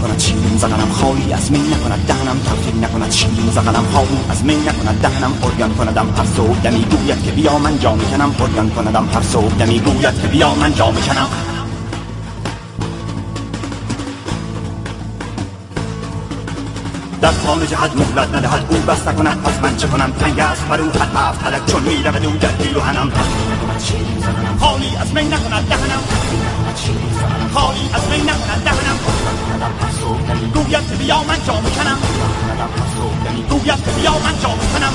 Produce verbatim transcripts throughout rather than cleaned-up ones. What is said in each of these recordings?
نکند شیرین زدنم خالی از می نکند دهنم تلخی نکند شیرین زدنم خالی از می نکند دهنم اوریان کندم هر صبحدمی گوید که بیا من جا میکنم اوریان کندم هر صبحدمی گوید که بیا من جا میکنم در خانه جهت مهلت ندهد او بس نکند پس من چه کنم تنگ است بر او حد هفت حلق چون میرود او در پیراهنم خالی از می نکند دهنم خالی از می نکند دهنم گوید که بیا من جا میکنم گوید که بیا من جا میکنم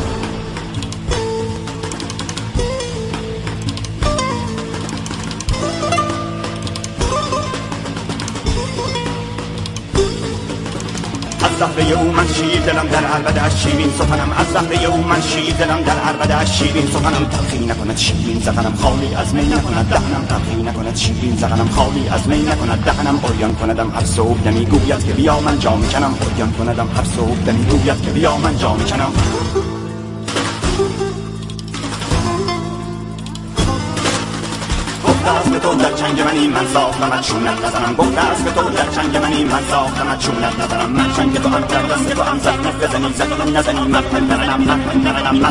از زهره او من شیر دلم در عربده از شیرین سخنم از زهره او من شیر دلم در عربده از شیرین سخنم تلخی نکند شیرین زدنم خالی از می نکند دهنم تلخی نکند شیرین زدنم خالی از می نکند دهنم اوریان کندم هر صبحدمی گوید که بیا من جا میکنم اوریان کندم هر صبحدمی گوید که بیا من جا میکنم گفته است که تو در چنگ منی من ساختمت چونت نزنم گفته است که تو در چنگ منی من ساختمت چونت نزنم من چنگ تو هم در دست تو هم زخمت بزنی زخم نزنی من پندرنم من پندرنم من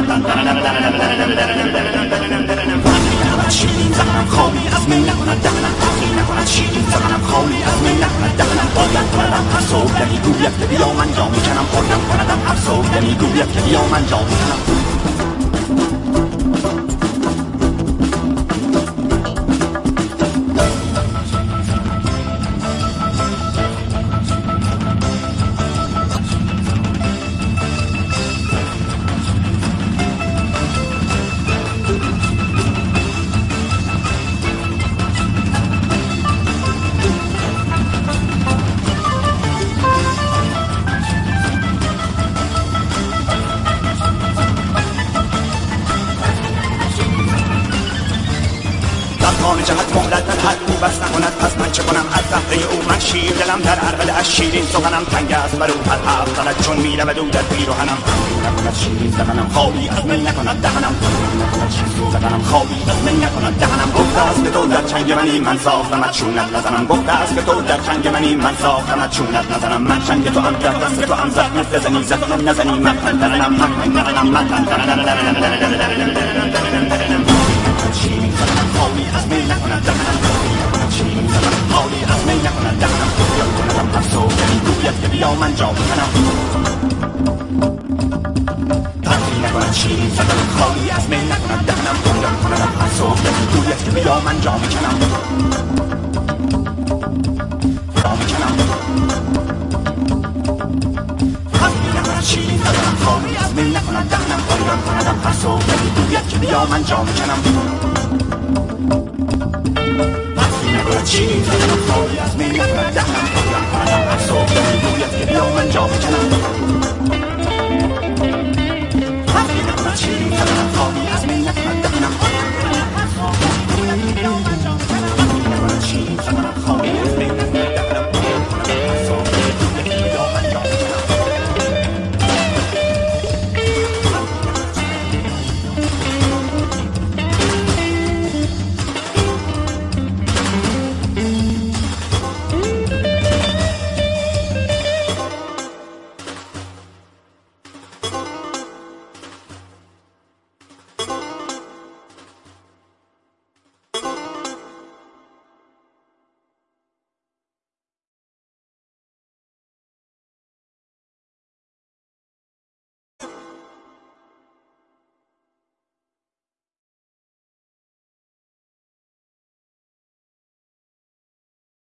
پندرنم شیرین زدنم خالی از می نکند دهنم تلخی نکند شیرین زدنم خالی از می نکند دهنم اوریان کندم هر صبحدمی گوید که بیا من جا میکنم اوریان کندم هر صبحدمی گوید که بیا من جا میکنم خانه جهت مهلت ندهد او بس نکند پس من چه کنم از زهره او من شیر دلم در عربده از شیرین سخنم تنگ است بر او حد هفت حلق چون میرود او در پیراهنم نکند شیرین زدنم خالی از می نکند دهنم نکند شیرین زدنم خالی از می نکند دهنم گفته است که تو در چنگ منی من ساختمت چونت نزنم گفته است که تو در چنگ منی من ساختمت چونت نزنم من چنگ تو هم در دست تو هم زخمت بزنی زخم نزنی من پندرنم من پندرنم من شیرین زدنم خالی از می نکند دهنم شیرین زدنم خالی از می نکند دهنم اوریان کندم هر صبحدمی گوید که بیا من جا میکنم تلخی نکند شیرین زدنم خالی از می نکند دهنم اوریان کندم هر صبحدمی گوید که بیا من جا میکنم جا میکنم تلخی نکند شیرین زدنم خالی از می نکند دهنم اوریان کندم هر صبحدمی گوید که بیا من جا میکنم شیرین زدنم خالی از می نکند دهنم اوریان کندم هر صبحدمی گوید که بیا من جا میکنم تلخی نکند شیرین زدنم خالی